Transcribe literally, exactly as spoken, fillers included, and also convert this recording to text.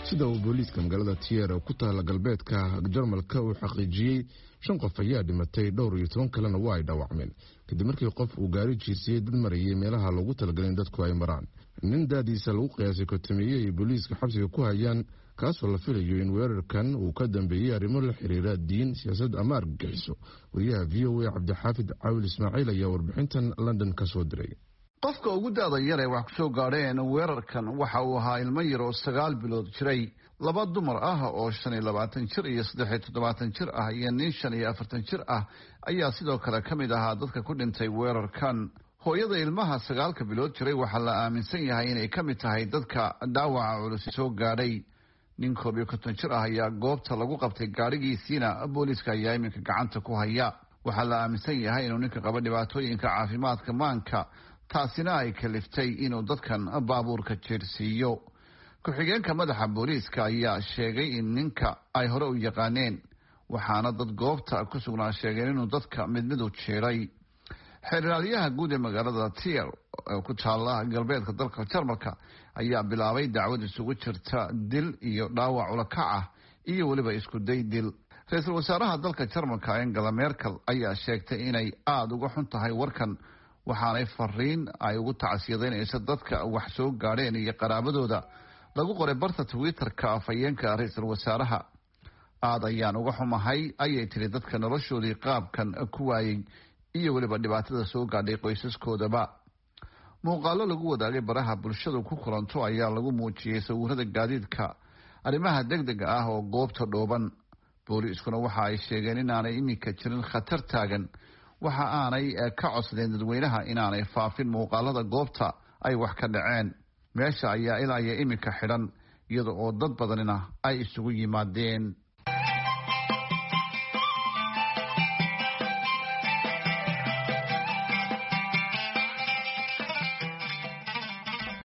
sida uu booliiska magaalada Tier ku taala galbeedka Jarmalka uu xaqiijiyay shan qof ayaa dhimatay dhowr iyo toban kalena waa ay dhaawacmeen kadib markii qof uu gaari jiisiyay dad marayay meelaha loogu talagalay dadku ay maraan. nin daadiisa lagu qiyaasay kotomiyay ay booliiska xabsiga ku hayaan kaasoo la filayo in weerarkan uu ka dambeeyay arrimo la xiriira diin, siyaasad ama argagixiso. wariyaha V O A Cabdixaafid Caawil Ismaaciil ayaa warbixintan London ka soo diray. qofka ugu daada yar ee wax ku soo gaadheen weerarkan waxa uu ahaa ilmo yar oo sagaal bilood jiray, laba dumar ah oo shan iyo labaatan jir iyo saddex iyo toddobaatan jir ah iyo nin shan iyo afartan jir ah ayaa sidoo kale ka mid ahaa dadka ku dhintay weerarkan. hooyada ilmaha sagaalka bilood jiray waxaa la aaminsan yahay inay ka mid tahay dadka dhaawaca culus soo gaadhay. nin koob iyo konton jir ah ayaa goobta lagu qabtay gaadhigiisiina booliiska ayaa iminka gacanta ku haya. waxaa la aaminsan yahay inuu ninka qaba dhibaatooyinka caafimaadka maanka, taasina ay kaliftay inuu dadkan baabuurka jeersiiyo. ku-xigeenka madaxa booliiska ayaa sheegay in ninka ay hore u yaqaaneen, waxaana dad goobta ku sugnaa sheegeen inuu dadka mid mid u jeeray. xeeraalyaha guud ee magaalada Tier oo ku taala galbeedka dalka Jarmalka ayaa bilaabay dacwad isugu jirta dil iyo dhaawac ulakac ah iyo weliba isku day dil. ra-iisul wasaaraha dalka Jarmalka Angela Merkel ayaa sheegtay inay aada uga xun tahay warkan, waxaanay fariin ay ugu tacsiyadeynaysa dadka wax soo gaadheen iyo qaraabadooda lagu qoray barta Twitter-ka afhayeenka ra-iisul wasaaraha. aad ayaan uga xumahay ayay tiri dadka noloshoodii qaabkan ku waayay iyo weliba dhibaatada soo gaadhay qoysaskoodaba. muuqaalo lagu wadaagay baraha bulshadu ku kulanto ayaa lagu muujiyey sawirada gaadiidka arrimaha degdega ah oo goobta dhooban. booliiskuna waxa ay sheegeen inaanay iminka jirin khatar taagan, waxa aanay ka codsadeen dadweynaha inaanay faafin muuqaalada goobta ay wax ka dhaceen. meesha ayaa ilaa iyo iminka xidhan iyada oo dad badanina ay isugu yimaadeen.